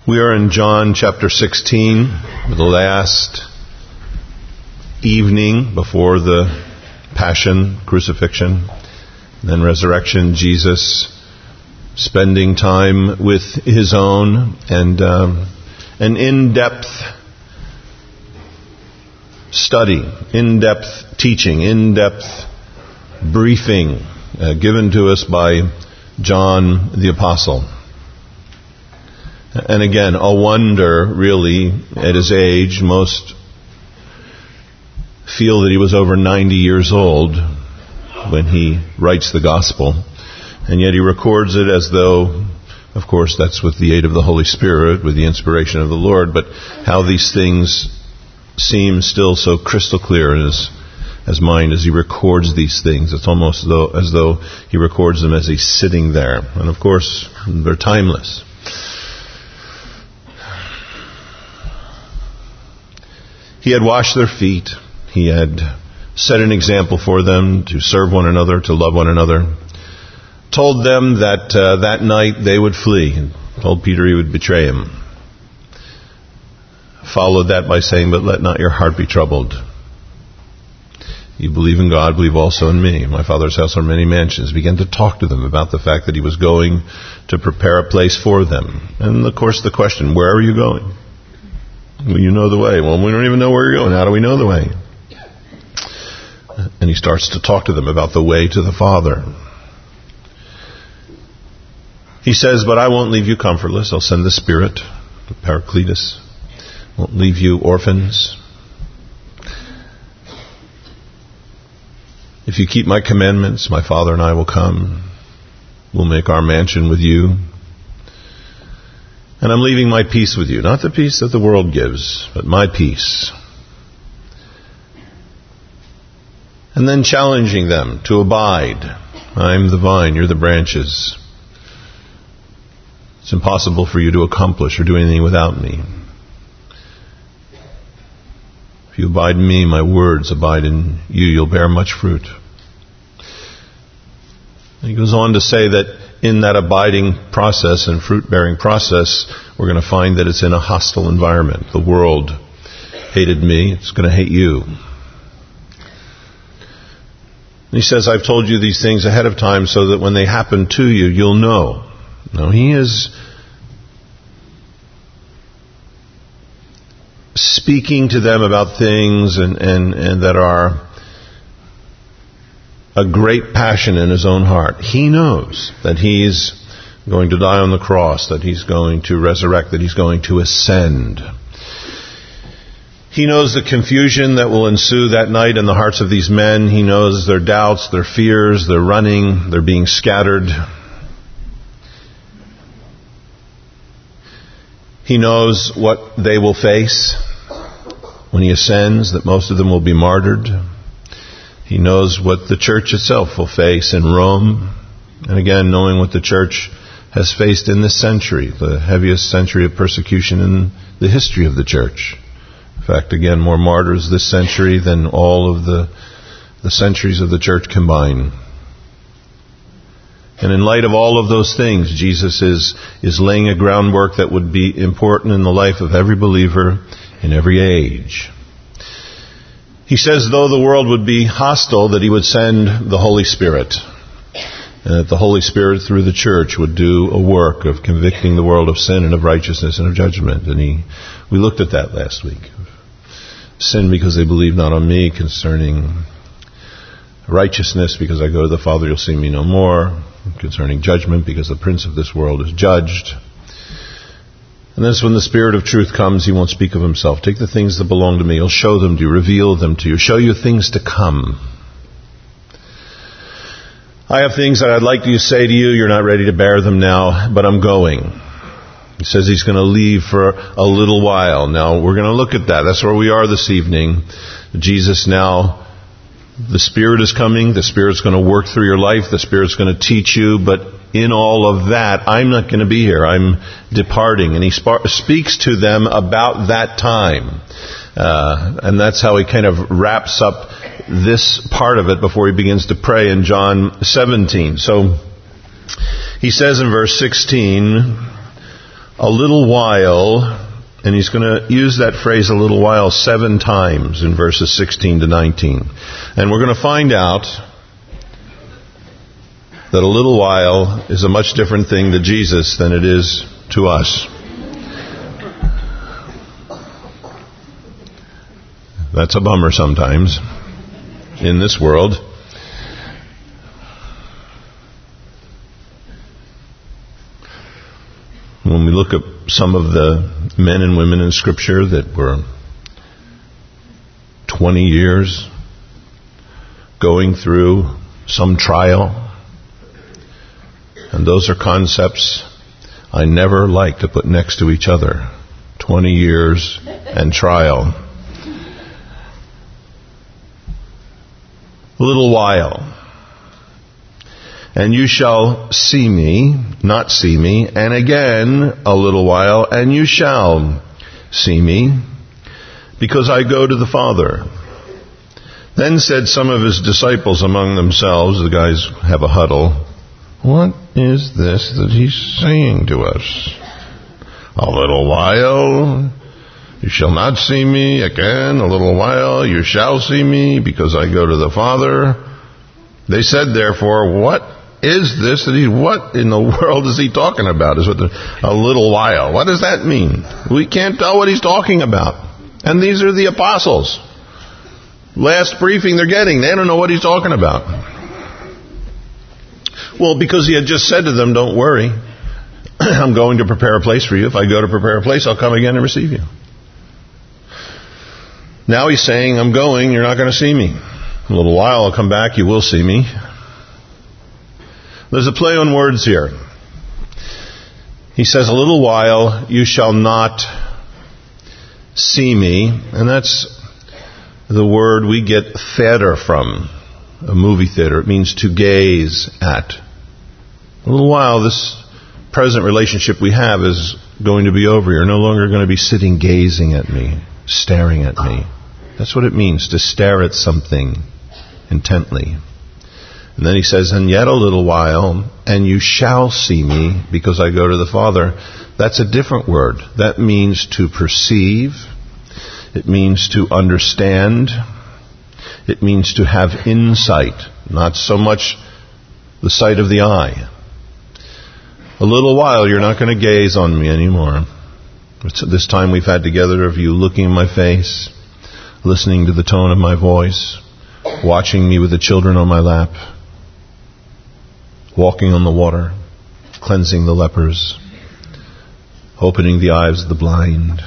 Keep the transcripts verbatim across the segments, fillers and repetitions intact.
We are in John chapter sixteen, the last evening before the Passion, crucifixion, then resurrection. Jesus spending time with his own, and um, an in-depth study, in-depth teaching, in-depth briefing uh, given to us by John the Apostle. And again, a wonder, really, at his age. Most feel that he was over ninety years old when he writes the gospel. And yet he records it as though, of course, that's with the aid of the Holy Spirit, with the inspiration of the Lord, but how these things seem still so crystal clear in his, his mind as he records these things. It's almost as though, as though he records them as he's sitting there. And of course, they're timeless. He had washed their feet. He had set an example for them to serve one another, to love one another. Told them that uh, that night they would flee. And told Peter he would betray him. Followed that by saying, "But let not your heart be troubled. You believe in God, believe also in me. In my Father's house are many mansions." Began to talk to them about the fact that he was going to prepare a place for them. And of course the question, where are you going? Well, you know the way. Well, we don't even know where you're going. How do we know the way? And he starts to talk to them about the way to the Father. He says, "But I won't leave you comfortless. I'll send the Spirit, the Paracletus. Won't leave you orphans. If you keep my commandments, my Father and I will come. We'll make our mansion with you. And I'm leaving my peace with you. Not the peace that the world gives, but my peace." And then challenging them to abide. I'm the vine, you're the branches. It's impossible for you to accomplish or do anything without me. If you abide in me, my words abide in you, you'll bear much fruit. And he goes on to say that in that abiding process and fruit-bearing process, we're going to find that it's in a hostile environment. The world hated me, it's going to hate you. And he says, "I've told you these things ahead of time so that when they happen to you, you'll know." Now, he is speaking to them about things and, and, and that are a great passion in his own heart. He knows that he's going to die on the cross, that he's going to resurrect, that he's going to ascend. He knows the confusion that will ensue that night in the hearts of these men. He knows their doubts, their fears, their running, their being scattered. He knows what they will face when he ascends, that most of them will be martyred. He knows what the church itself will face in Rome. And again, knowing what the church has faced in this century, the heaviest century of persecution in the history of the church. In fact, again, more martyrs this century than all of the, the centuries of the church combined. And in light of all of those things, Jesus is, is laying a groundwork that would be important in the life of every believer in every age. He says, though the world would be hostile, that he would send the Holy Spirit. And that the Holy Spirit, through the church, would do a work of convicting the world of sin and of righteousness and of judgment. And he, we looked at that last week. Sin because they believe not on me, concerning righteousness because I go to the Father, you'll see me no more, concerning judgment because the prince of this world is judged. And then when the Spirit of truth comes, he won't speak of himself. Take the things that belong to me. He'll show them to you, reveal them to you, show you things to come. I have things that I'd like to say to you. You're not ready to bear them now, but I'm going. He says he's going to leave for a little while. Now, we're going to look at that. That's where we are this evening. Jesus now, the Spirit is coming. The Spirit's going to work through your life. The Spirit's going to teach you, but in all of that, I'm not going to be here. I'm departing. And he sp- speaks to them about that time. Uh, and that's how he kind of wraps up this part of it before he begins to pray in John seventeen. So he says in verse sixteen, a little while, and he's going to use that phrase a little while seven times in verses sixteen to nineteen. And we're going to find out that a little while is a much different thing to Jesus than it is to us. That's a bummer sometimes in this world. When we look at some of the men and women in Scripture that were twenty years going through some trial, and those are concepts I never like to put next to each other. twenty years and trial. A little while. And you shall see me, not see me, and again a little while, and you shall see me, because I go to the Father. Then said some of his disciples among themselves, the guys have a huddle, what is this that he's saying to us? A little while, you shall not see me, again a little while, you shall see me, because I go to the Father. They said therefore, what is this that he, what in the world is he talking about? Is what the, a little while. What does that mean? We can't tell what he's talking about. And these are the apostles. Last briefing they're getting, they don't know what he's talking about. Well, because he had just said to them, don't worry, I'm going to prepare a place for you. If I go to prepare a place, I'll come again and receive you. Now he's saying, I'm going, you're not going to see me. A little while I'll come back, you will see me. There's a play on words here. He says, a little while you shall not see me. And that's the word we get theater from, a movie theater. It means to gaze at. A little while this present relationship we have is going to be over. You're no longer going to be sitting gazing at me, staring at me. That's what it means to stare at something intently. And then he says, and yet a little while, and you shall see me, because I go to the Father. That's a different word. That means to perceive. It means to understand. It means to have insight, not so much the sight of the eye. A little while, you're not going to gaze on me anymore. It's this time we've had together of you looking in my face, listening to the tone of my voice, watching me with the children on my lap, walking on the water, cleansing the lepers, opening the eyes of the blind,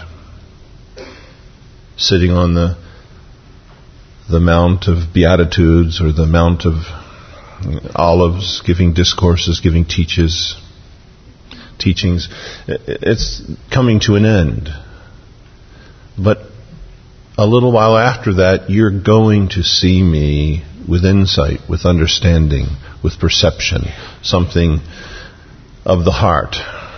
sitting on the the Mount of Beatitudes or the Mount of Olives, giving discourses, giving teaches, teachings. It's coming to an end. But a little while after that, you're going to see me with insight, with understanding, with perception, something of the heart.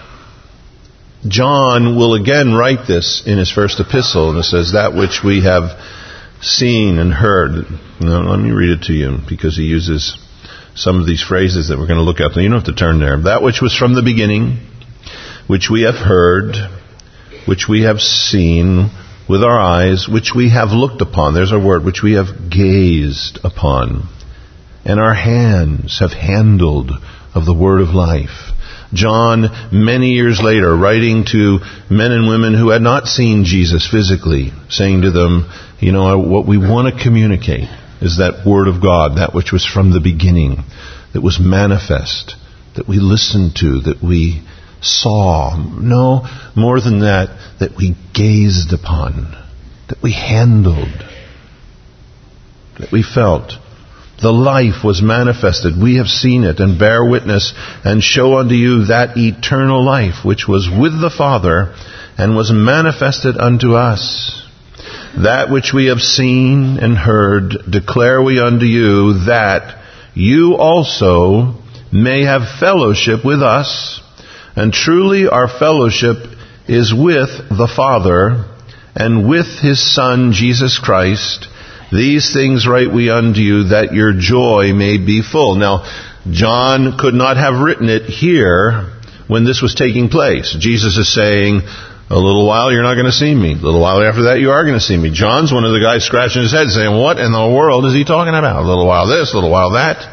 John will again write this in his first epistle, and it says, that which we have seen and heard. Now, let me read it to you, because he uses some of these phrases that we're going to look at. You don't have to turn there. That which was from the beginning, which we have heard, which we have seen with our eyes, which we have looked upon. There's our word, which we have gazed upon. And our hands have handled of the word of life. John, many years later, writing to men and women who had not seen Jesus physically, saying to them, you know, what we want to communicate is that word of God, that which was from the beginning, that was manifest, that we listened to, that we saw. No, more than that, that we gazed upon, that we handled, that we felt. The life was manifested. We have seen it and bear witness and show unto you that eternal life which was with the Father and was manifested unto us. That which we have seen and heard declare we unto you, that you also may have fellowship with us. And truly our fellowship is with the Father and with His Son Jesus Christ. These things write we unto you, that your joy may be full. Now, John could not have written it here, when this was taking place. Jesus is saying, a little while you're not going to see me. A little while after that you are going to see me. John's one of the guys scratching his head saying, what in the world is he talking about? A little while this, a little while that.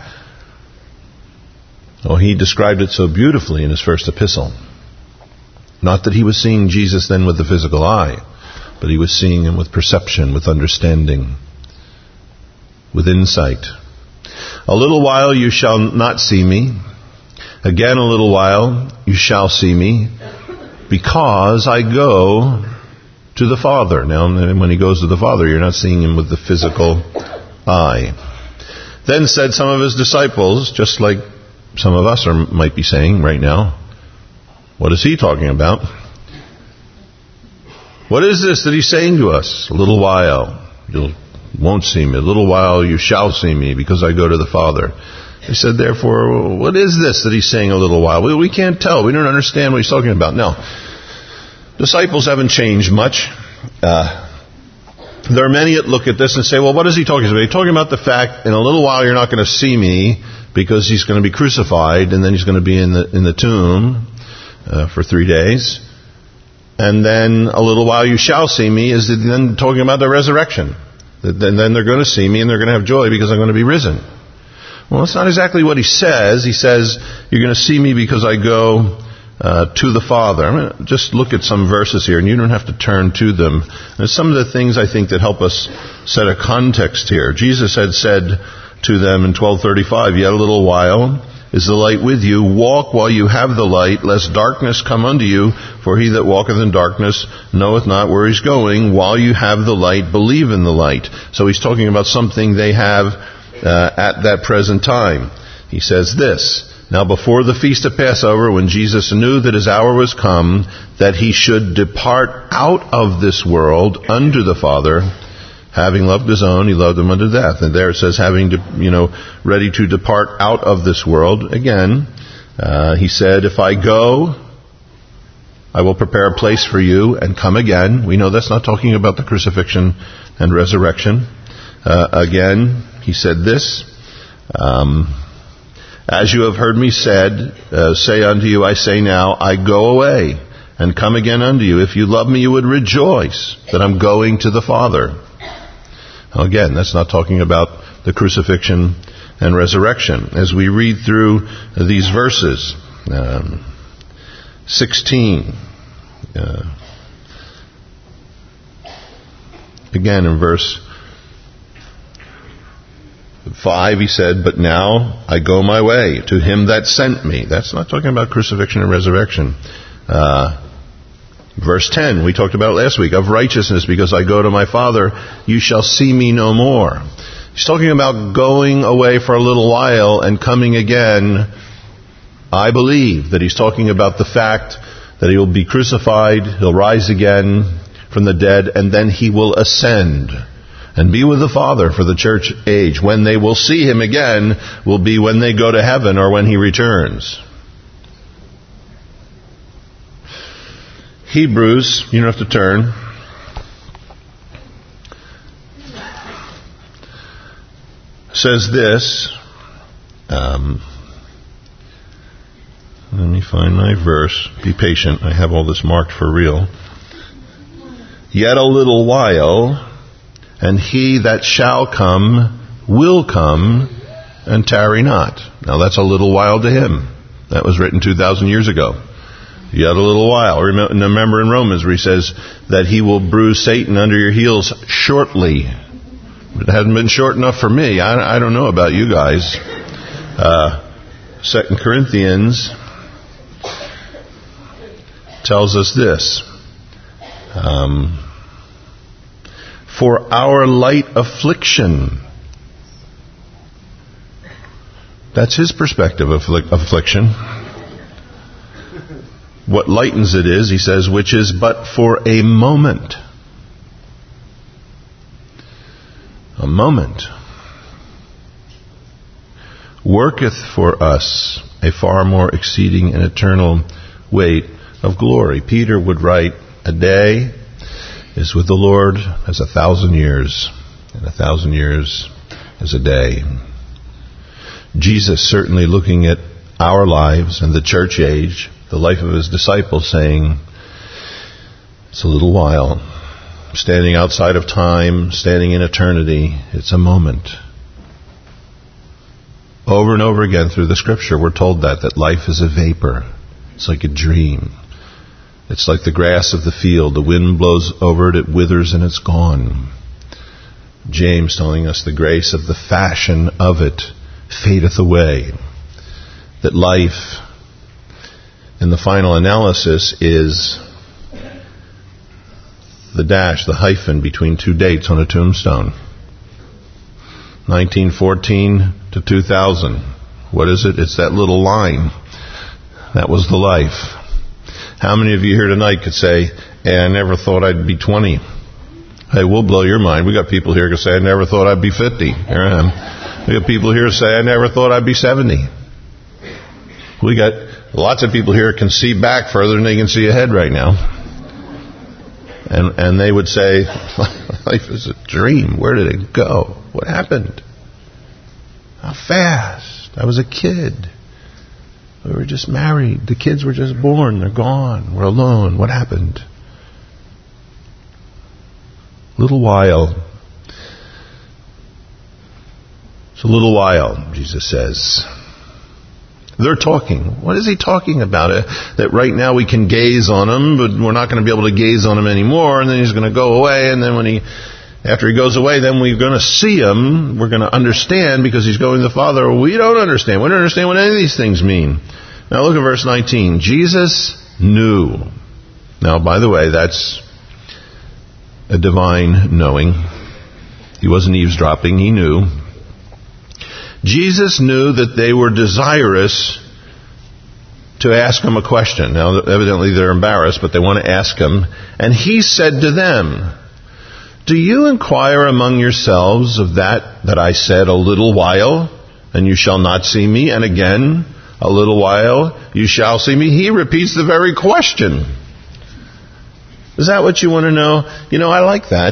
Oh, he described it so beautifully in his first epistle. Not that he was seeing Jesus then with the physical eye, but he was seeing him with perception, with understanding, with insight. A little while you shall not see me. Again a little while you shall see me, because I go to the Father. Now, when he goes to the Father, you're not seeing him with the physical eye. Then said some of his disciples, just like some of us are, might be saying right now, what is he talking about? What is this that he's saying to us? A little while you won't see me. A little while you shall see me, because I go to the Father. They said, therefore, what is this that he's saying a little while? We, we can't tell. We don't understand what he's talking about. Now, disciples haven't changed much. Uh, there are many that look at this and say, well, what is he talking about? He's talking about the fact, in a little while you're not going to see me, because he's going to be crucified, and then he's going to be in the in the tomb uh, for three days. And then a little while you shall see me is then talking about the resurrection. And then they're going to see me and they're going to have joy because I'm going to be risen. Well, that's not exactly what he says. He says, you're going to see me because I go uh, to the Father. I'm going to just look at some verses here, and you don't have to turn to them. There's some of the things I think that help us set a context here. Jesus had said to them in twelve thirty-five, yet a little while is the light with you. Walk while you have the light, lest darkness come unto you. For he that walketh in darkness knoweth not where he's going. While you have the light, believe in the light. So he's talking about something they have uh, at that present time. He says this, now before the feast of Passover, when Jesus knew that his hour was come, that he should depart out of this world unto the Father, having loved his own, he loved them unto death. And there it says, having, to, you know, ready to depart out of this world. Again, uh, he said, if I go, I will prepare a place for you and come again. We know that's not talking about the crucifixion and resurrection. Uh, again, he said this, um, as you have heard me said, uh, say unto you, I say now, I go away and come again unto you. If you love me, you would rejoice that I'm going to the Father. Again, that's not talking about the crucifixion and resurrection. As we read through these verses, um, sixteen, uh, again in verse five, he said, but now I go my way to him that sent me. That's not talking about crucifixion and resurrection. Uh, Verse ten, we talked about last week, of righteousness, because I go to my Father, you shall see me no more. He's talking about going away for a little while and coming again. I believe that he's talking about the fact that he will be crucified, he'll rise again from the dead, and then he will ascend and be with the Father for the church age. When they will see him again will be when they go to heaven or when he returns. Hebrews, you don't have to turn. Says this. Um, let me find my verse. Be patient. I have all this marked for real. Yet a little while, and he that shall come will come and tarry not. Now that's a little while to him. That was written two thousand years ago. Yet a little while. Remember in Romans where he says that he will bruise Satan under your heels shortly. It hasn't been short enough for me. I, I don't know about you guys. Uh, Second Corinthians tells us this. Um, For our light affliction. That's his perspective of affliction. What lightens it is, he says, which is but for a moment. A moment. Worketh for us a far more exceeding and eternal weight of glory. Peter would write, a day is with the Lord as a thousand years, and a thousand years as a day. Jesus certainly looking at our lives and the church age the life of his disciples, saying, it's a little while. Standing outside of time, standing in eternity, it's a moment. Over and over again through the Scripture, we're told that, that life is a vapor. It's like a dream. It's like the grass of the field. The wind blows over it, it withers, and it's gone. James telling us the grace of the fashion of it fadeth away. That life, in the final analysis, is the dash, the hyphen between two dates on a tombstone. nineteen fourteen to two thousand. What is it? It's that little line. That was the life. How many of you here tonight could say, hey, I never thought I'd be twenty? Hey, we'll blow your mind. We got people here who say, I never thought I'd be fifty. Here I am. We got people here who say, I never thought I'd be seventy. We got lots of people here who can see back further than they can see ahead right now. And and they would say, life is a dream. Where did it go? What happened? How fast? I was a kid. We were just married. The kids were just born. They're gone. We're alone. What happened? Little while. It's a little while, Jesus says. They're talking. What is he talking about? Uh, that right now we can gaze on him, but we're not going to be able to gaze on him anymore, and then he's going to go away, and then when he, after he goes away, then we're going to see him. We're going to understand because he's going to the Father. We don't understand. We don't understand what any of these things mean. Now look at verse nineteen. Jesus knew. Now, by the way, that's a divine knowing. He wasn't eavesdropping. He knew. Jesus knew that they were desirous to ask him a question. Now, evidently they're embarrassed, but they want to ask him. And he said to them, do you inquire among yourselves of that that I said a little while, and you shall not see me, and again a little while you shall see me? He repeats the very question. Is that what you want to know? You know, I like that.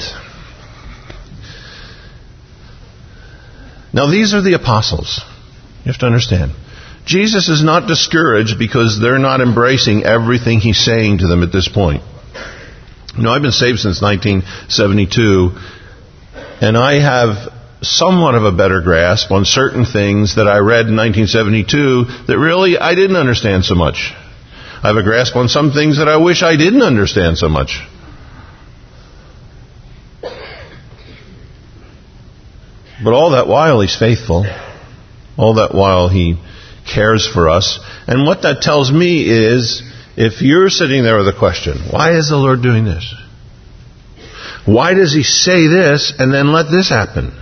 Now, these are the apostles. You have to understand. Jesus is not discouraged because they're not embracing everything he's saying to them at this point. You know, I've been saved since nineteen seventy-two, and I have somewhat of a better grasp on certain things that I read in nineteen seventy-two that really I didn't understand so much. I have a grasp on some things that I wish I didn't understand so much. But all that while he's faithful. All that while he cares for us. And what that tells me is, if you're sitting there with a question, why is the Lord doing this? Why does he say this and then let this happen?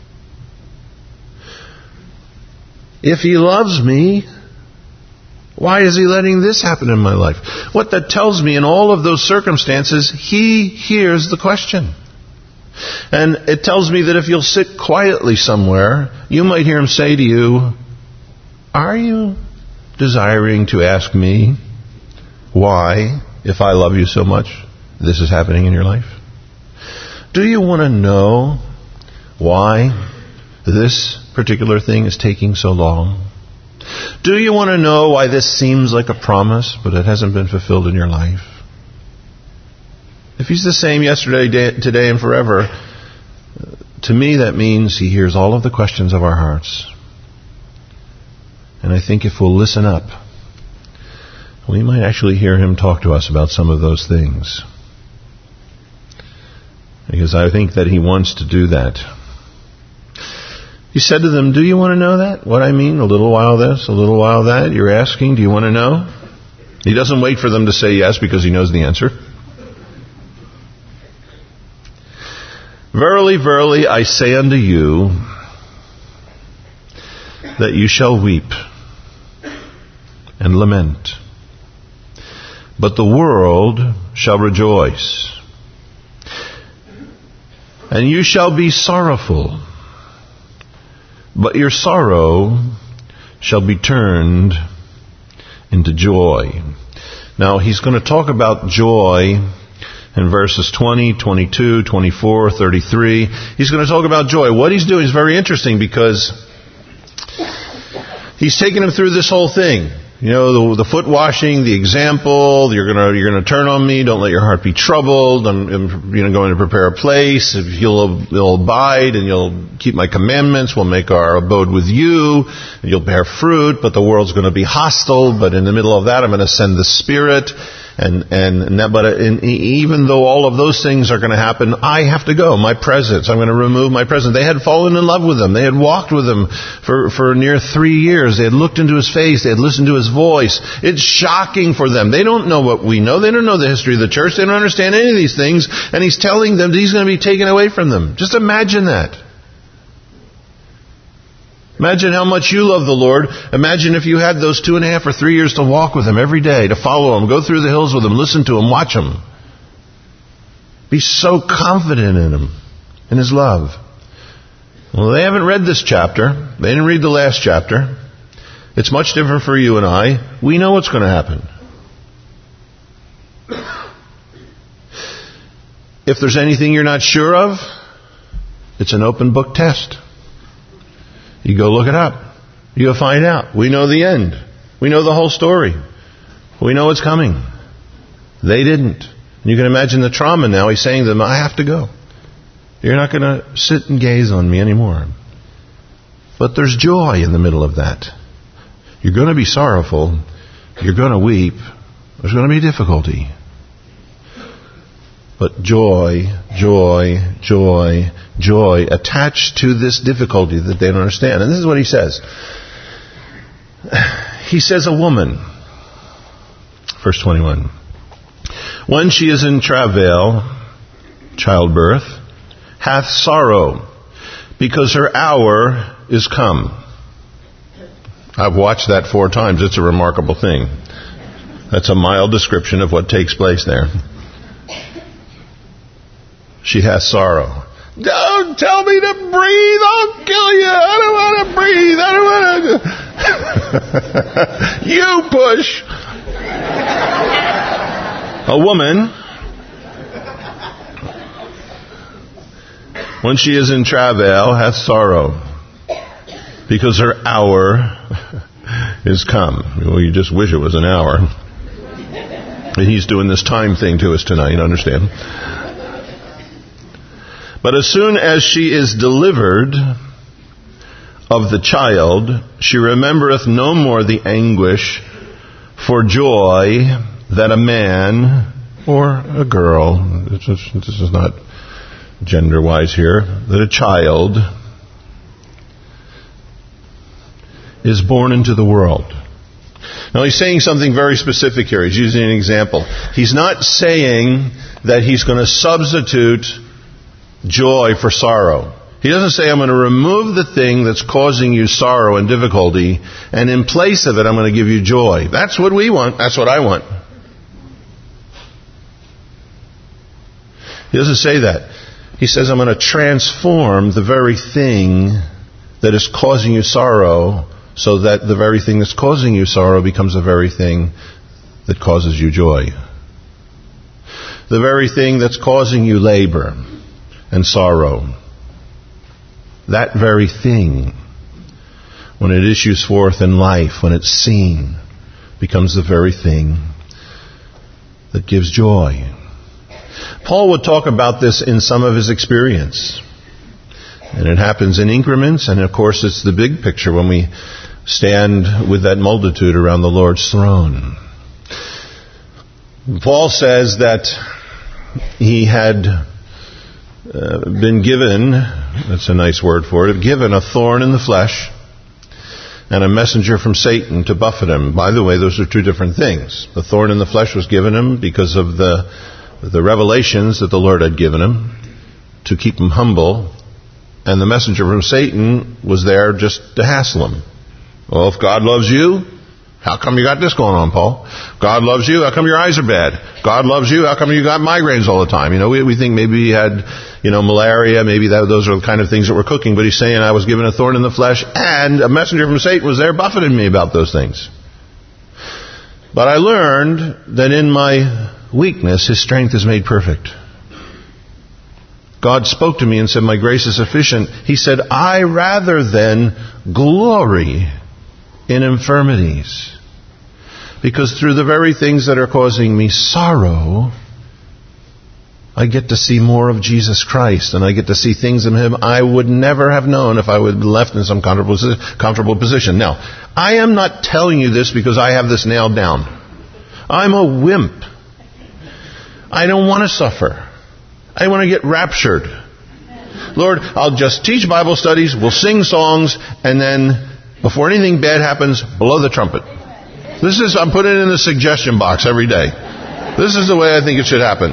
If he loves me, why is he letting this happen in my life? What that tells me, in all of those circumstances, he hears the question. And it tells me that if you'll sit quietly somewhere, you might hear him say to you, are you desiring to ask me why, if I love you so much, this is happening in your life? Do you want to know why this particular thing is taking so long? Do you want to know why this seems like a promise, but it hasn't been fulfilled in your life? If he's the same yesterday, today, and forever, to me that means he hears all of the questions of our hearts. And I think if we'll listen up, we might actually hear him talk to us about some of those things. Because I think that he wants to do that. He said to them, do you want to know that? What I mean? A little while this, a little while that. You're asking, do you want to know? He doesn't wait for them to say yes because he knows the answer. Verily, verily, I say unto you, that you shall weep and lament, but the world shall rejoice. And you shall be sorrowful, but your sorrow shall be turned into joy. Now, he's going to talk about joy in verses twenty, twenty-two, twenty-four, thirty-three. He's going to talk about joy. What he's doing is very interesting because he's taking him through this whole thing. You know, the, the foot washing, the example, you're gonna, you're gonna turn on me, don't let your heart be troubled, I'm, I'm you know, going to prepare a place, if you'll, you'll abide and you'll keep my commandments, we'll make our abode with you, and you'll bear fruit, but the world's gonna be hostile, but in the middle of that I'm gonna send the Spirit, and, and, and that, but in, even though all of those things are gonna happen, I have to go, my presence, I'm gonna remove my presence. They had fallen in love with him, they had walked with him for, for near three years, they had looked into his face, they had listened to his voice. It's shocking for them. They don't know what we know. They don't know the history of the church. They don't understand any of these things. And he's telling them that he's going to be taken away from them. Just imagine that. Imagine how much you love the Lord. Imagine if you had those two and a half or three years to walk with him every day, to follow him, go through the hills with him, listen to him, watch him. Be so confident in him, in his love. Well, they haven't read this chapter. They didn't read the last chapter. It's much different for you and I. We know what's going to happen. If there's anything you're not sure of, it's an open book test. You go look it up. You'll find out. We know the end. We know the whole story. We know what's coming. They didn't. And you can imagine the trauma now. He's saying to them, I have to go. You're not going to sit and gaze on me anymore. But there's joy in the middle of that. You're going to be sorrowful. You're going to weep. There's going to be difficulty. But joy, joy, joy, joy attached to this difficulty that they don't understand. And this is what he says. He says, a woman, verse twenty-one, when she is in travail, childbirth, hath sorrow, because her hour is come. I've watched that four times. It's a remarkable thing. That's a mild description of what takes place there. She has sorrow. Don't tell me to breathe. I'll kill you. I don't want to breathe. I don't want to. You push. A woman, when she is in travail, hath sorrow, because her hour is come. Well, you just wish it was an hour. And he's doing this time thing to us tonight, you understand? But as soon as she is delivered of the child, she remembereth no more the anguish for joy that a man or a girl, this is, this is not gender-wise here, that a child is born into the world. Now he's saying something very specific here. He's using an example. He's not saying that he's going to substitute joy for sorrow. He doesn't say, I'm going to remove the thing that's causing you sorrow and difficulty, and in place of it, I'm going to give you joy. That's what we want. That's what I want. He doesn't say that. He says, I'm going to transform the very thing that is causing you sorrow, so that the very thing that's causing you sorrow becomes the very thing that causes you joy. The very thing that's causing you labor and sorrow, that very thing, when it issues forth in life, when it's seen, becomes the very thing that gives joy. Paul would talk about this in some of his experience. And it happens in increments, and of course it's the big picture when we stand with that multitude around the Lord's throne. Paul says that he had uh, been given, that's a nice word for it, given a thorn in the flesh and a messenger from Satan to buffet him. By the way, those are two different things. The thorn in the flesh was given him because of the the revelations that the Lord had given him to keep him humble, and the messenger from Satan was there just to hassle him. Well, if God loves you, how come you got this going on, Paul? God loves you, how come your eyes are bad? God loves you, how come you got migraines all the time? You know, we, we think maybe he had, you know, malaria, maybe that, those are the kind of things that were cooking, but he's saying I was given a thorn in the flesh, and a messenger from Satan was there buffeting me about those things. But I learned that in my weakness, His strength is made perfect. God spoke to me and said, my grace is sufficient. He said, I rather than glory in infirmities. Because through the very things that are causing me sorrow, I get to see more of Jesus Christ, and I get to see things in Him I would never have known if I would have been left in some comfortable, comfortable position. Now, I am not telling you this because I have this nailed down. I'm a wimp. I don't want to suffer. I want to get raptured. Lord, I'll just teach Bible studies, we'll sing songs, and then before anything bad happens, blow the trumpet. This is, I'm putting it in the suggestion box every day. This is the way I think it should happen.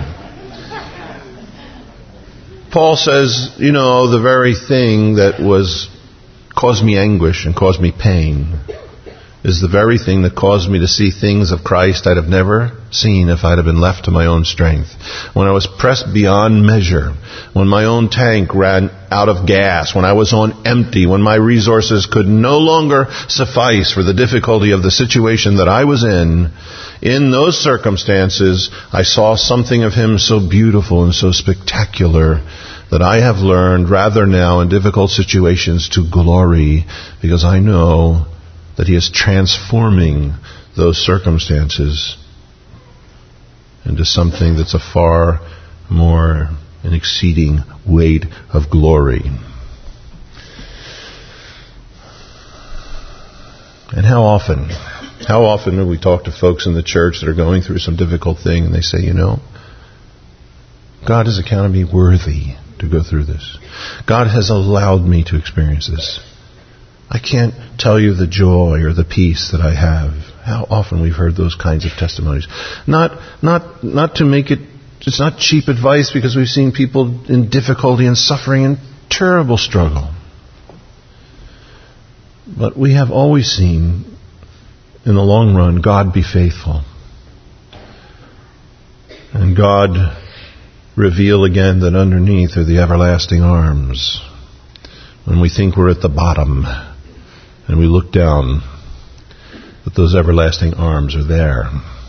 Paul says, you know, the very thing that was caused me anguish and caused me pain is the very thing that caused me to see things of Christ I'd have never seen if I'd have been left to my own strength. When I was pressed beyond measure, when my own tank ran out of gas, when I was on empty, when my resources could no longer suffice for the difficulty of the situation that I was in, in those circumstances, I saw something of Him so beautiful and so spectacular that I have learned rather now in difficult situations to glory, because I know that He is transforming those circumstances into something that's a far more an exceeding weight of glory. And how often, how often do we talk to folks in the church that are going through some difficult thing and they say, you know, God has accounted me worthy to go through this. God has allowed me to experience this. I can't tell you the joy or the peace that I have. How often we've heard those kinds of testimonies. Not, not, not to make it, it's not cheap advice, because we've seen people in difficulty and suffering and terrible struggle. But we have always seen, in the long run, God be faithful. And God reveal again that underneath are the everlasting arms. When we think we're at the bottom, and we look down, that those everlasting arms are there.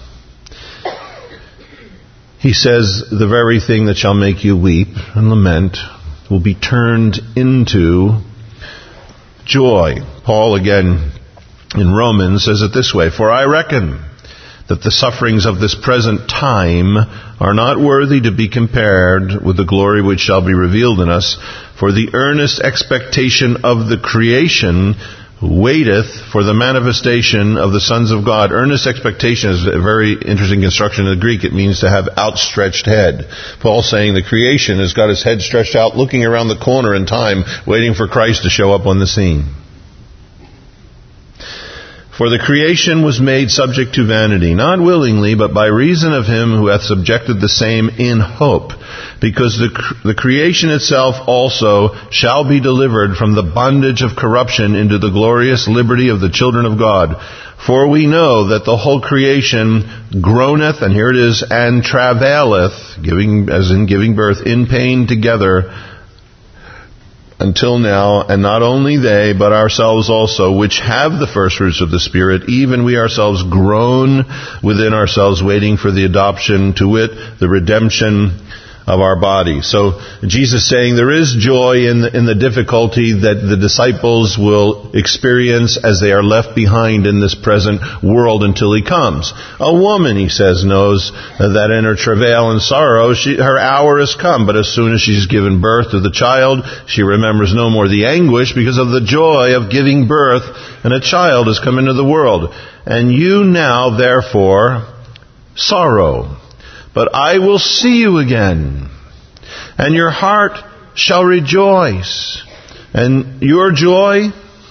He says, the very thing that shall make you weep and lament will be turned into joy. Paul again in Romans says it this way, for I reckon that the sufferings of this present time are not worthy to be compared with the glory which shall be revealed in us. For the earnest expectation of the creation waiteth for the manifestation of the sons of God. Earnest expectation is a very interesting construction in the Greek. It means to have outstretched head. Paul's saying the creation has got its head stretched out, looking around the corner in time, waiting for Christ to show up on the scene. For the creation was made subject to vanity, not willingly, but by reason of Him who hath subjected the same in hope, because the, the creation itself also shall be delivered from the bondage of corruption into the glorious liberty of the children of God. For we know that the whole creation groaneth, and here it is, and travaileth, giving, as in giving birth, in pain together, until now, and not only they, but ourselves also, which have the first fruits of the Spirit, even we ourselves groan within ourselves, waiting for the adoption, to wit, the redemption of our body. So Jesus saying there is joy in the, in the difficulty that the disciples will experience as they are left behind in this present world until He comes. A woman, He says, knows that in her travail and sorrow, she, her hour has come. But as soon as she's given birth to the child, she remembers no more the anguish because of the joy of giving birth, and a child has come into the world. And you now, therefore, sorrow. But I will see you again, and your heart shall rejoice. And your joy,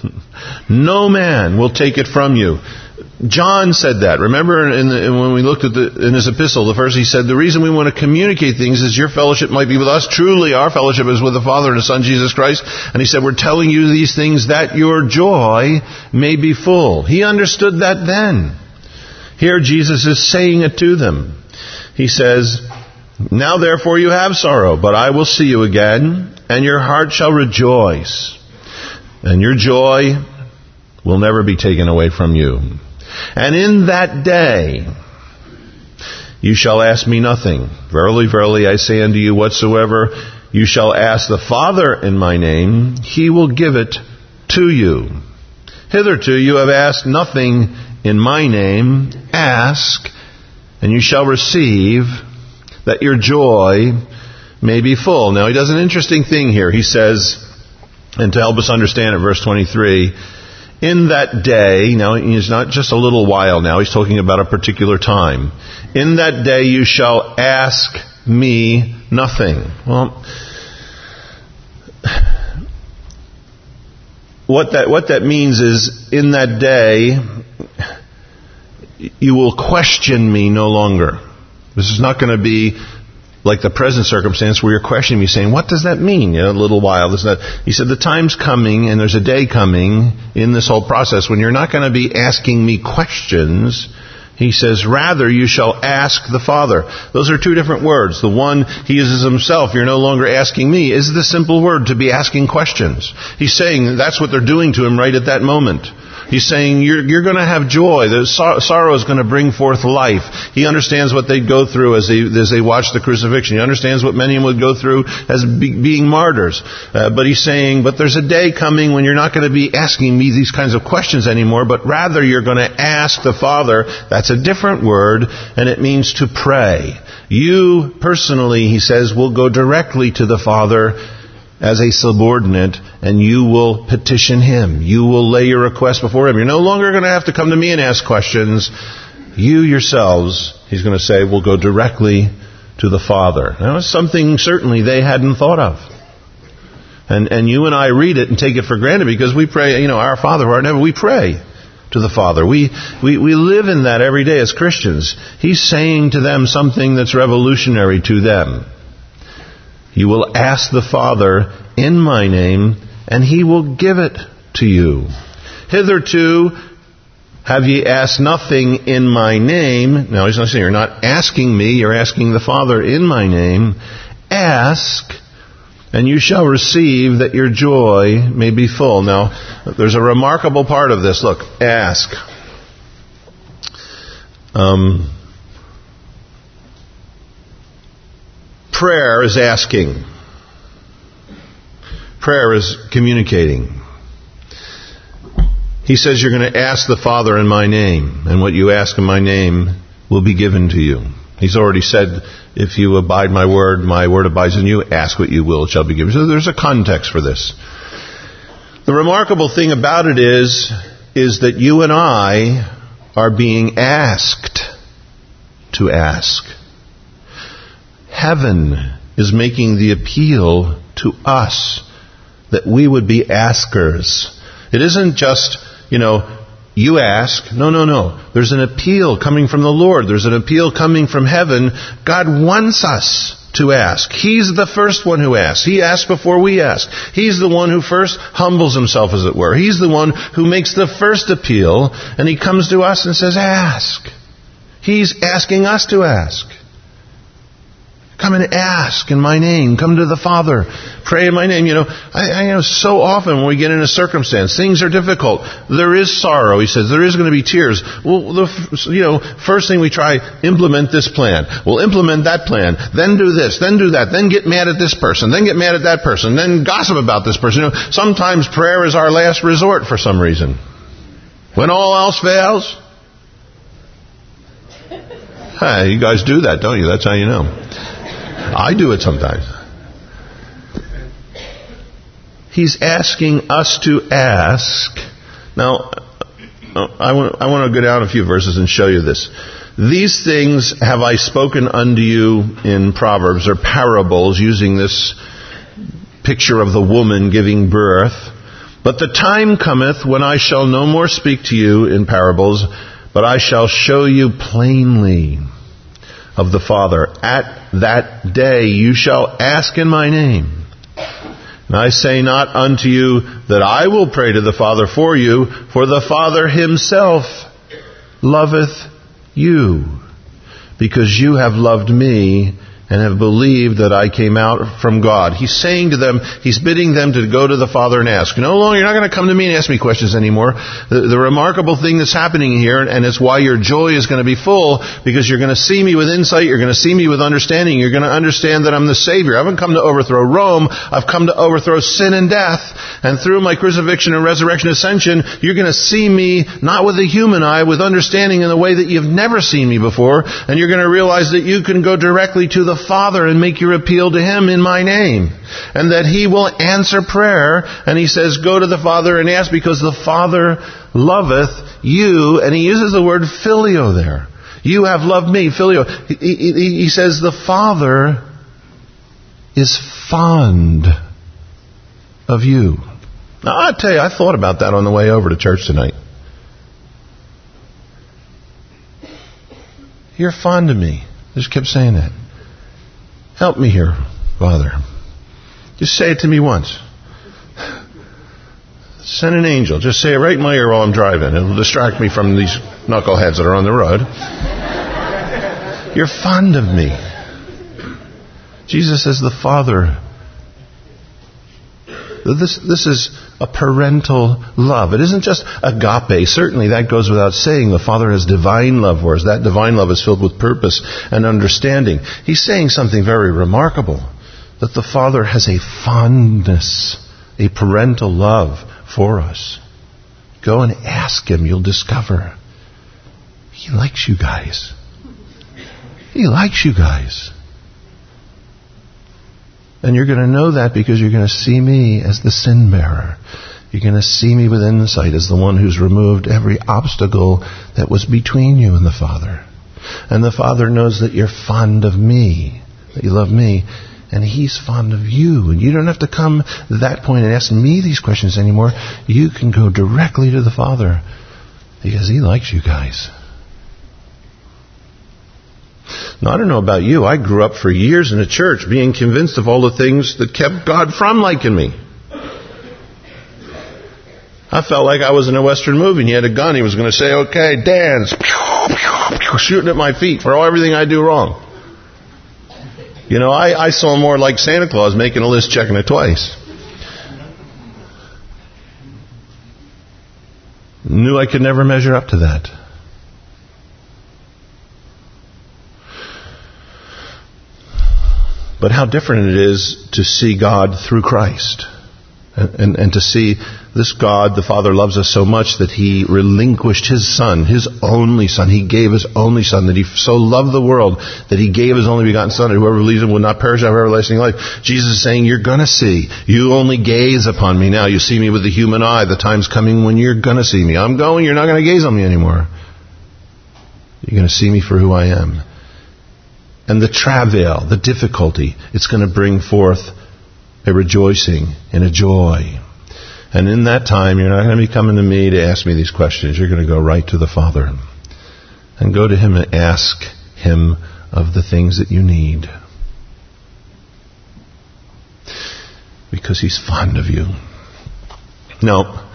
no man will take it from you. John said that. Remember in the, when we looked at the, in his epistle, the first he said, the reason we want to communicate things is your fellowship might be with us. Truly, our fellowship is with the Father and the Son, Jesus Christ. And he said, we're telling you these things that your joy may be full. He understood that then. Here Jesus is saying it to them. He says, now therefore you have sorrow, but I will see you again, and your heart shall rejoice, and your joy will never be taken away from you. And in that day you shall ask me nothing. Verily, verily, I say unto you, whatsoever you shall ask the Father in my name, He will give it to you. Hitherto you have asked nothing in my name, ask, and you shall receive, that your joy may be full. Now, he does an interesting thing here. He says, and to help us understand it, verse twenty-three, in that day, now it's not just a little while now, he's talking about a particular time. In that day you shall ask me nothing. Well, what that what that means is, in that day you will question me no longer. This is not going to be like the present circumstance where you're questioning me, saying, what does that mean? You know, a little while. This and that. He said, the time's coming, and there's a day coming in this whole process when you're not going to be asking me questions. He says, rather you shall ask the Father. Those are two different words. The one he uses himself, you're no longer asking me, is the simple word to be asking questions. He's saying that's what they're doing to him right at that moment. He's saying you're, you're going to have joy. The sor- sorrow is going to bring forth life. He understands what they'd go through as they as they watch the crucifixion. He understands what many of them would go through as be, being martyrs. Uh, but he's saying, but there's a day coming when you're not going to be asking me these kinds of questions anymore, but rather you're going to ask the Father. That's a different word, and it means to pray. You personally, he says, will go directly to the Father as a subordinate, and you will petition him. You will lay your request before him. You're no longer going to have to come to me and ask questions. You yourselves, he's going to say, will go directly to the Father. Now, it's something certainly they hadn't thought of. And and you and I read it and take it for granted because we pray, you know, our Father who art in heaven, we pray to the Father. We, we, we live in that every day as Christians. He's saying to them something that's revolutionary to them. You will ask the Father in my name, and he will give it to you. Hitherto have ye asked nothing in my name. Now he's not saying you're not asking me, you're asking the Father in my name. Ask, and you shall receive, that your joy may be full. Now, there's a remarkable part of this. Look, ask. Um... Prayer is asking. Prayer is communicating. He says you're going to ask the Father in my name, and what you ask in my name will be given to you. He's already said, if you abide my word, my word abides in you, ask what you will, it shall be given. So there's a context for this. The remarkable thing about it is, is that you and I are being asked to ask. Heaven is making the appeal to us that we would be askers. It isn't just, you know, you ask. No, no, no. There's an appeal coming from the Lord. There's an appeal coming from heaven. God wants us to ask. He's the first one who asks. He asks before we ask. He's the one who first humbles himself, as it were. He's the one who makes the first appeal, and he comes to us and says, ask. He's asking us to ask. Come and ask in my name. Come to the Father. Pray in my name. You know, I, I know so often when we get in a circumstance, things are difficult. There is sorrow, he says. There is going to be tears. Well, the, you know, first thing we try, implement this plan. We'll implement that plan. Then do this. Then do that. Then get mad at this person. Then get mad at that person. Then gossip about this person. You know, sometimes prayer is our last resort for some reason. When all else fails. Hey, you guys do that, don't you? That's how you know. I do it sometimes. He's asking us to ask. Now, I want, I want to go down a few verses and show you this. These things have I spoken unto you in Proverbs, or parables, using this picture of the woman giving birth. But the time cometh when I shall no more speak to you in parables, but I shall show you plainly of the Father. At that day you shall ask in my name. And I say not unto you that I will pray to the Father for you, for the Father himself loveth you, because you have loved me and have believed that I came out from God. He's saying to them, he's bidding them to go to the Father and ask. No longer, you're not going to come to me and ask me questions anymore. The, the remarkable thing that's happening here, and it's why your joy is going to be full, because you're going to see me with insight, you're going to see me with understanding, you're going to understand that I'm the Savior. I haven't come to overthrow Rome, I've come to overthrow sin and death, and through my crucifixion and resurrection ascension, you're going to see me not with a human eye, with understanding in a way that you've never seen me before, and you're going to realize that you can go directly to the Father and make your appeal to Him in my name. And that He will answer prayer. And He says, go to the Father and ask, because the Father loveth you. And He uses the word filio there. You have loved me, filio. He, he, he says the Father is fond of you. Now, I'll tell you, I thought about that on the way over to church tonight. You're fond of me. I just kept saying that. Help me here, Father. Just say it to me once. Send an angel. Just say it right in my ear while I'm driving. It'll distract me from these knuckleheads that are on the road. You're fond of me. Jesus says the Father. This, this is a parental love. It isn't just agape. Certainly that goes without saying. The Father has divine love for us. That divine love is filled with purpose and understanding. He's saying something very remarkable. That the Father has a fondness, a parental love for us. Go and ask Him. You'll discover He likes you guys. He likes you guys. And you're going to know that because you're going to see me as the sin bearer. You're going to see me with insight as the one who's removed every obstacle that was between you and the Father. And the Father knows that you're fond of me, that you love me, and He's fond of you. And you don't have to come to that point and ask me these questions anymore. You can go directly to the Father because He likes you guys. Now, I don't know about you. I grew up for years in a church being convinced of all the things that kept God from liking me. I felt like I was in a Western movie and He had a gun. He was going to say, okay, dance. Shooting at my feet for everything I do wrong. You know, I, I saw more like Santa Claus making a list, checking it twice. Knew I could never measure up to that. But how different it is to see God through Christ. And, and, and to see this God, the Father, loves us so much that He relinquished His Son, His only Son. He gave His only Son, that He so loved the world that He gave His only begotten Son, and whoever believes in Him will not perish, have everlasting life. Jesus is saying, you're going to see. You only gaze upon me now. You see me with the human eye. The time's coming when you're going to see me. I'm going, you're not going to gaze on me anymore. You're going to see me for who I am. And the travail, the difficulty, it's going to bring forth a rejoicing and a joy. And in that time, you're not going to be coming to me to ask me these questions. You're going to go right to the Father and go to Him and ask Him of the things that you need. Because He's fond of you. Now,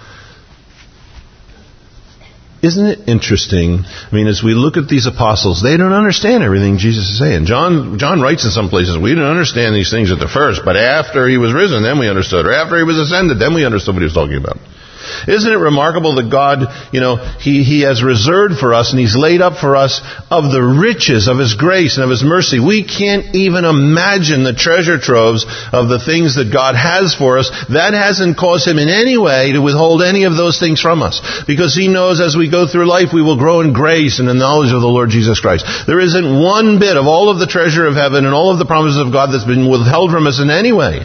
isn't it interesting? I mean, as we look at these apostles, they don't understand everything Jesus is saying. John John writes in some places, we didn't understand these things at the first, but after He was risen, then we understood. Or after He was ascended, then we understood what He was talking about. Isn't it remarkable that God, you know, He, He has reserved for us and He's laid up for us of the riches of His grace and of His mercy. We can't even imagine the treasure troves of the things that God has for us. That hasn't caused Him in any way to withhold any of those things from us. Because He knows as we go through life, we will grow in grace and in knowledge of the Lord Jesus Christ. There isn't one bit of all of the treasure of heaven and all of the promises of God that's been withheld from us in any way.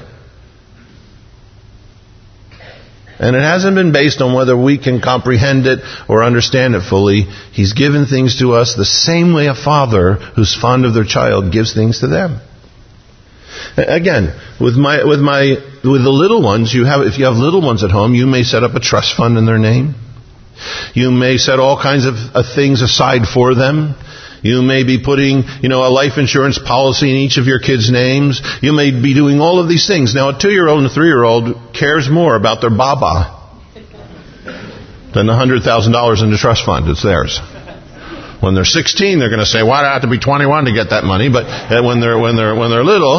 And it hasn't been based on whether we can comprehend it or understand it fully. He's given things to us the same way a father who's fond of their child gives things to them. Again, with my with my with the little ones, you have if you have little ones at home, you may set up a trust fund in their name. You may set all kinds of uh, things aside for them. You may be putting, you know, a life insurance policy in each of your kids' names. You may be doing all of these things. Now, a two-year-old and a three-year-old cares more about their baba than the one hundred thousand dollars in the trust fund. It's theirs. When they're sixteen, they're going to say, "Why do I have to be twenty-one to get that money?" But when they're when they're when they're little,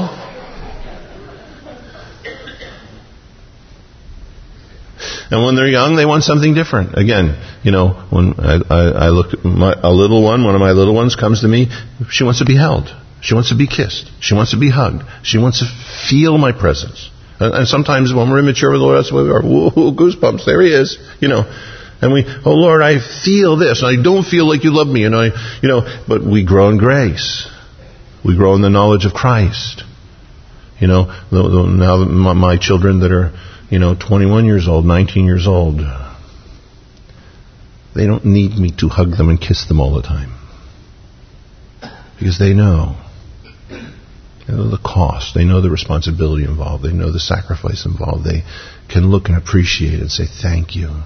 and when they're young, they want something different. Again, you know, when I, I, I look at my, a little one, one of my little ones comes to me, she wants to be held. She wants to be kissed. She wants to be hugged. She wants to feel my presence. And, and sometimes when we're immature with the Lord, that's the way we are. Whoa, goosebumps, there he is. You know. And we, oh Lord, I feel this, and I don't feel like you love me, and I, you know, but we grow in grace. We grow in the knowledge of Christ. You know, now my, my children that are, you know, twenty-one years old, nineteen years old, they don't need me to hug them and kiss them all the time. Because they know. They know the cost. They know the responsibility involved. They know the sacrifice involved. They can look and appreciate it and say, thank you.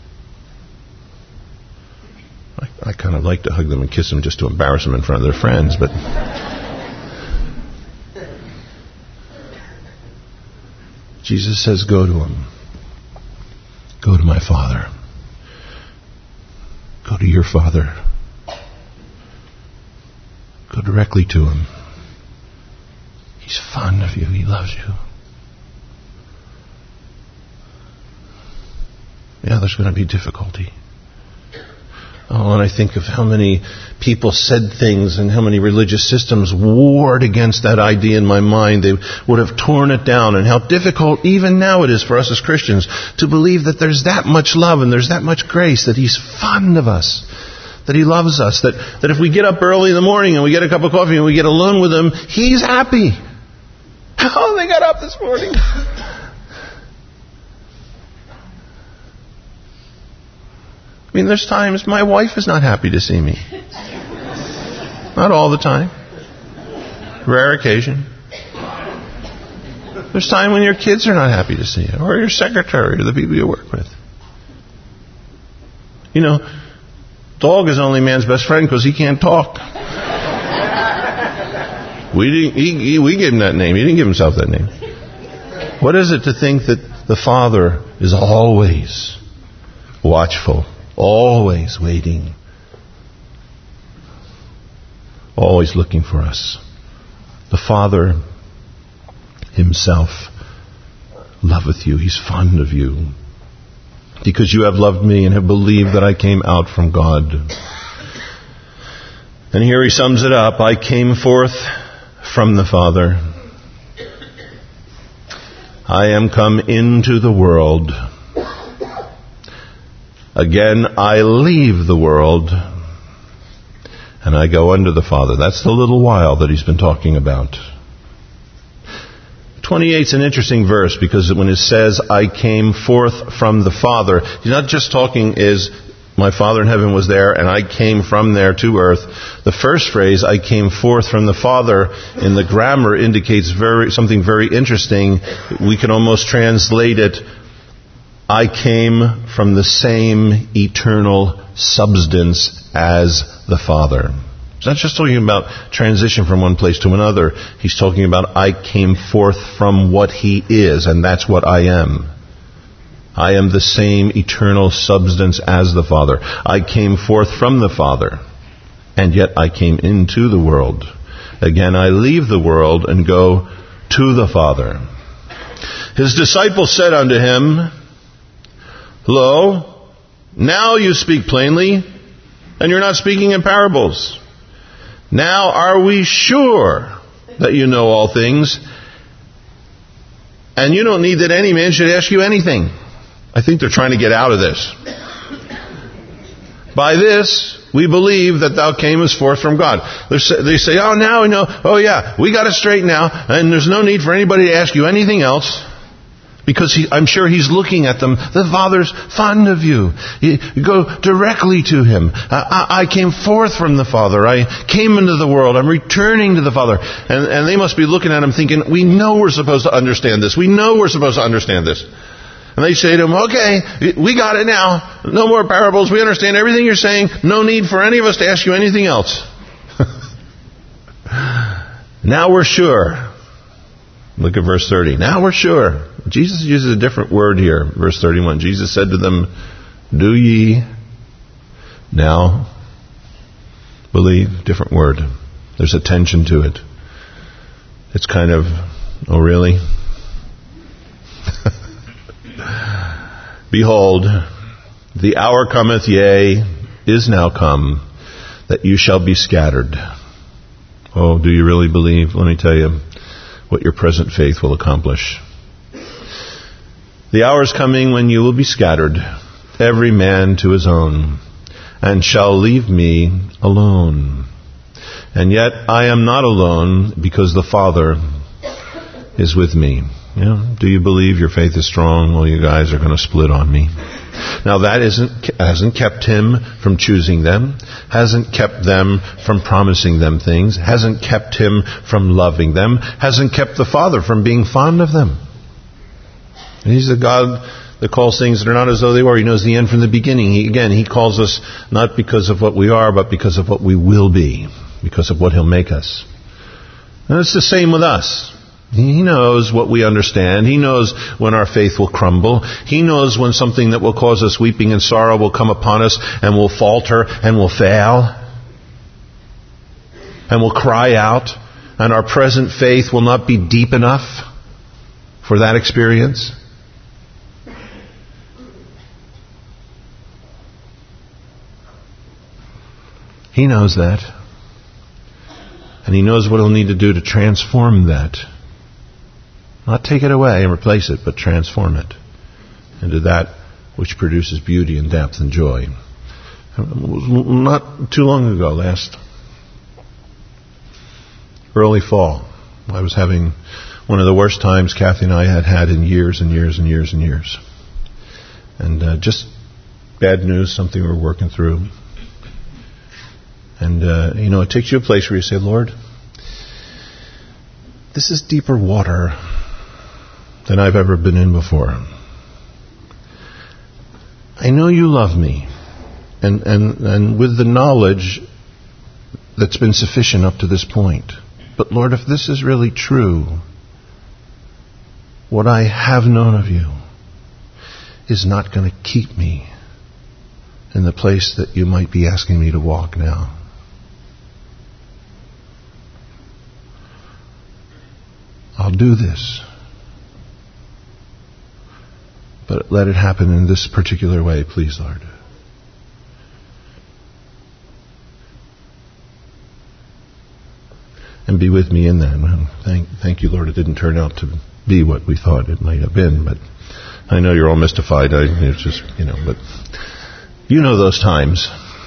I, I kind of like to hug them and kiss them just to embarrass them in front of their friends, but Jesus says, go to him. Go to my Father. Go to your Father. Go directly to him. He's fond of you. He loves you. Yeah, there's going to be difficulty. Oh, and I think of how many people said things and how many religious systems warred against that idea in my mind. They would have torn it down, and how difficult even now it is for us as Christians to believe that there's that much love and there's that much grace, that he's fond of us, that he loves us, that, that if we get up early in the morning and we get a cup of coffee and we get alone with him, he's happy. Oh, they got up this morning. I mean, there's times my wife is not happy to see me. Not all the time. Rare occasion. There's time when your kids are not happy to see you, or your secretary, or the people you work with. You know, dog is only man's best friend because he can't talk. We didn't. He, he, we gave him that name. He didn't give himself that name. What is it to think that the Father is always watchful? Always waiting. Always looking for us. The Father himself loveth you. He's fond of you. Because you have loved me and have believed that I came out from God. And here he sums it up. I came forth from the Father. I am come into the world. Again, I leave the world, and I go unto the Father. That's the little while that he's been talking about. twenty-eight is an interesting verse, because when it says, I came forth from the Father, he's not just talking is, my Father in heaven was there, and I came from there to earth. The first phrase, I came forth from the Father, in the grammar indicates very something very interesting. We can almost translate it, I came from the same eternal substance as the Father. He's not just talking about transition from one place to another. He's talking about I came forth from what he is, and that's what I am. I am the same eternal substance as the Father. I came forth from the Father, and yet I came into the world. Again, I leave the world and go to the Father. His disciples said unto him, Lo, now you speak plainly, and you're not speaking in parables. Now are we sure that you know all things, and you don't need that any man should ask you anything. I think they're trying to get out of this. By this, we believe that thou camest forth from God. They say, oh, now we know, oh yeah, we got it straight now, and there's no need for anybody to ask you anything else. Because he, I'm sure he's looking at them. The Father's fond of you. You, you go directly to him. I, I came forth from the Father. I came into the world. I'm returning to the Father. And, and they must be looking at him thinking, we know we're supposed to understand this. We know we're supposed to understand this. And they say to him, okay, we got it now. No more parables. We understand everything you're saying. No need for any of us to ask you anything else. Now we're sure. Look at verse thirty. Now we're sure. Jesus uses a different word here. Verse thirty-one. Jesus said to them, do ye now believe? Different word. There's a tension to it. It's kind of, oh really? Behold, the hour cometh, yea, is now come, that you shall be scattered. Oh, do you really believe? Let me tell you what your present faith will accomplish. The hour is coming when you will be scattered, every man to his own, and shall leave me alone. And yet I am not alone, because the Father is with me. You know, do you believe your faith is strong? Well, you guys are going to split on me. Now that isn't, hasn't kept him from choosing them, hasn't kept them from promising them things, hasn't kept him from loving them, hasn't kept the Father from being fond of them. And he's the God that calls things that are not as though they were. He knows the end from the beginning. He, again, he calls us not because of what we are, but because of what we will be, because of what he'll make us. And it's the same with us. He knows what we understand. He knows when our faith will crumble. He knows when something that will cause us weeping and sorrow will come upon us and we'll falter and we'll fail. And we'll cry out. And our present faith will not be deep enough for that experience. He knows that. And he knows what he'll need to do to transform that. Not take it away and replace it, but transform it into that which produces beauty and depth and joy. Not too long ago, last early fall, I was having one of the worst times Kathy and I had had in years and years and years and years. And uh, just bad news, something we were working through. And, uh, you know, it takes you a place where you say, Lord, this is deeper water than I've ever been in before. I know you love me. And, and, and with the knowledge that's been sufficient up to this point. But Lord, if this is really true, what I have known of you is not going to keep me in the place that you might be asking me to walk now. I'll do this. But let it happen in this particular way, please, Lord. And be with me in that. Well, thank, thank you, Lord. It didn't turn out to be what we thought it might have been, but I know you're all mystified. I, it's just, you know, but you know those times.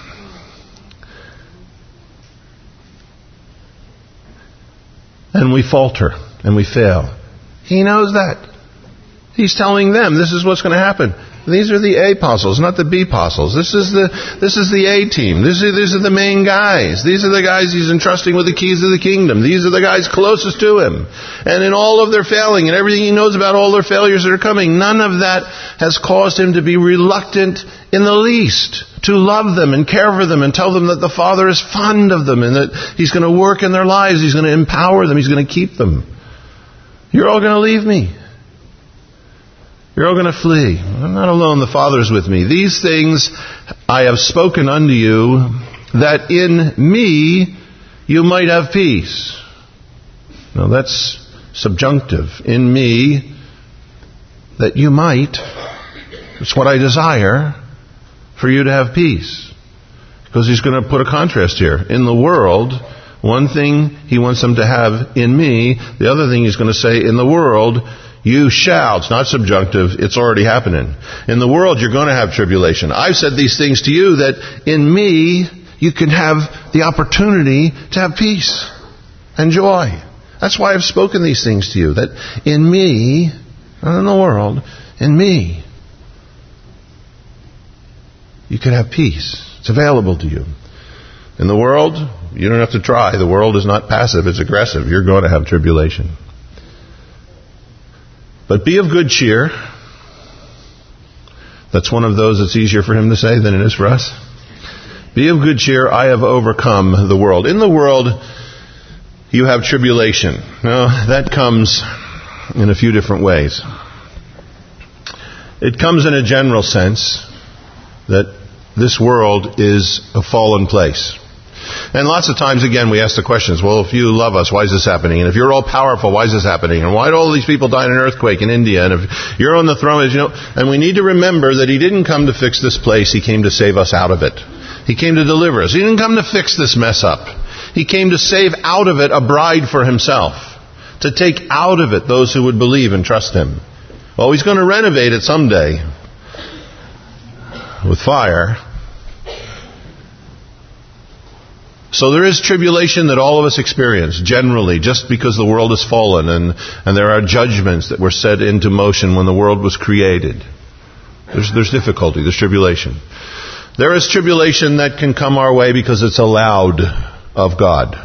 And we falter and we fail. He knows that. He's telling them this is what's going to happen. These are the A apostles, not the B apostles. This is the this is the A team. This is, these are the main guys. These are the guys he's entrusting with the keys of the kingdom. These are the guys closest to him. And in all of their failing and everything he knows about all their failures that are coming, none of that has caused him to be reluctant in the least to love them and care for them and tell them that the Father is fond of them and that he's going to work in their lives. He's going to empower them. He's going to keep them. You're all going to leave me. You're all going to flee. I'm not alone. The Father is with me. These things I have spoken unto you, that in me you might have peace. Now that's subjunctive. In me, that you might. It's what I desire, for you to have peace. Because he's going to put a contrast here. In the world, one thing he wants them to have in me. The other thing he's going to say, in the world, you shall. It's not subjunctive. It's already happening. In the world, you're going to have tribulation. I've said these things to you that in me, you can have the opportunity to have peace and joy. That's why I've spoken these things to you. That in me, not in the world, in me, you can have peace. It's available to you. In the world, you don't have to try. The world is not passive. It's aggressive. You're going to have tribulation. But be of good cheer. That's one of those that's easier for him to say than it is for us. Be of good cheer. I have overcome the world. In the world, you have tribulation. Now, that comes in a few different ways. It comes in a general sense that this world is a fallen place. And lots of times, again, we ask the questions, well, if you love us, why is this happening? And if you're all powerful, why is this happening? And why did all these people die in an earthquake in India? And if you're on the throne, you know, and we need to remember that he didn't come to fix this place. He came to save us out of it. He came to deliver us. He didn't come to fix this mess up. He came to save out of it a bride for himself. To take out of it those who would believe and trust him. Well, he's going to renovate it someday. With fire. So there is tribulation that all of us experience, generally, just because the world has fallen and, and there are judgments that were set into motion when the world was created. There's, there's difficulty, there's tribulation. There is tribulation that can come our way because it's allowed of God.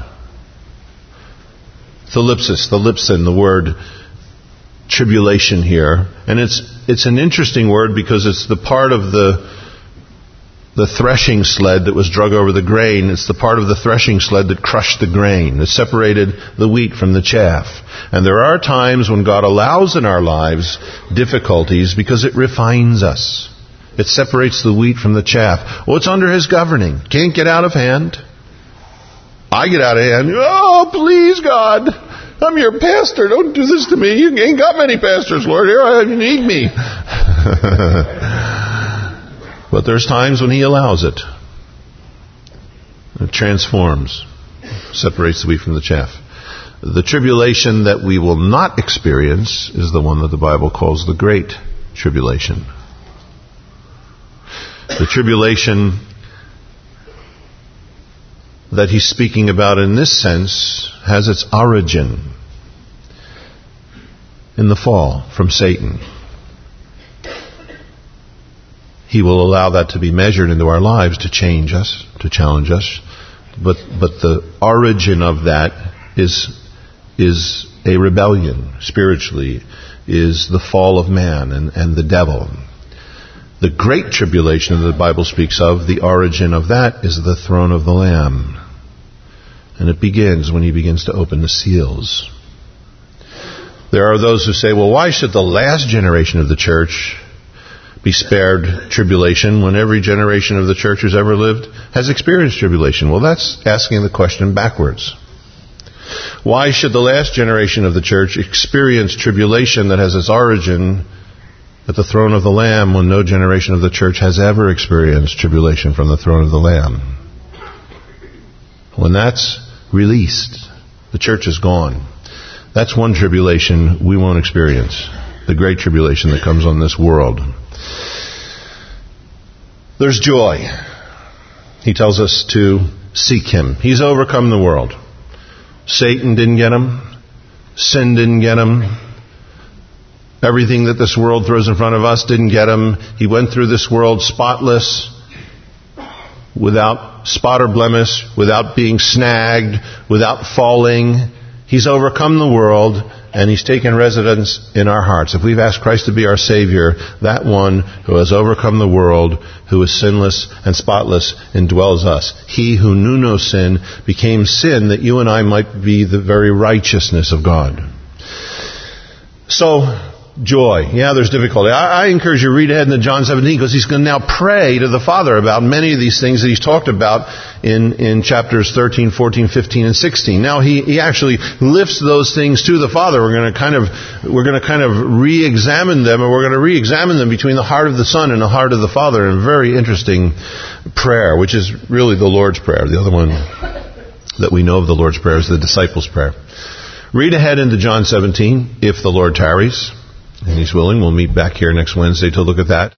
Thalipsis, thalipsin, the word tribulation here. And it's it's an interesting word because it's the part of the the threshing sled that was drug over the grain. It's the part of the threshing sled that crushed the grain. It separated the wheat from the chaff. And there are times when God allows in our lives difficulties because it refines us. It separates the wheat from the chaff. Well, it's under his governing. Can't get out of hand. I get out of hand. Oh, please, God. I'm your pastor. Don't do this to me. You ain't got many pastors, Lord. Here, you need me. But there's times when he allows it. It transforms. Separates the wheat from the chaff. The tribulation that we will not experience is the one that the Bible calls the Great Tribulation. The tribulation that he's speaking about in this sense has its origin in the fall from Satan. He will allow that to be measured into our lives to change us, to challenge us. But but the origin of that is is a rebellion, spiritually, is the fall of man and, and the devil. The great tribulation that the Bible speaks of, the origin of that is the throne of the Lamb. And it begins when he begins to open the seals. There are those who say, well, why should the last generation of the church be spared tribulation when every generation of the church who's ever lived has experienced tribulation? Well, that's asking the question backwards. Why should the last generation of the church experience tribulation that has its origin at the throne of the Lamb when no generation of the church has ever experienced tribulation from the throne of the Lamb? When that's released, the church is gone. That's one tribulation we won't experience. The great tribulation that comes on this world. There's joy. He tells us to seek him. He's overcome the world. Satan didn't get him. Sin didn't get him. Everything that this world throws in front of us didn't get him. He went through this world spotless, without spot or blemish, without being snagged, without falling. He's overcome the world, and he's taken residence in our hearts. If we've asked Christ to be our Savior, that one who has overcome the world, who is sinless and spotless, indwells us. He who knew no sin became sin that you and I might be the very righteousness of God. So, joy. Yeah, there's difficulty. I, I encourage you to read ahead into John seventeen because he's going to now pray to the Father about many of these things that he's talked about in, in chapters thirteen, fourteen, fifteen, and sixteen. Now he, he actually lifts those things to the Father. We're going to kind of we're going to kind of re-examine them, and we're going to re-examine them between the heart of the Son and the heart of the Father in a very interesting prayer, which is really the Lord's Prayer. The other one that we know of the Lord's Prayer is the disciples' prayer. Read ahead into John seventeen, if the Lord tarries. And he's willing. We'll meet back here next Wednesday to look at that.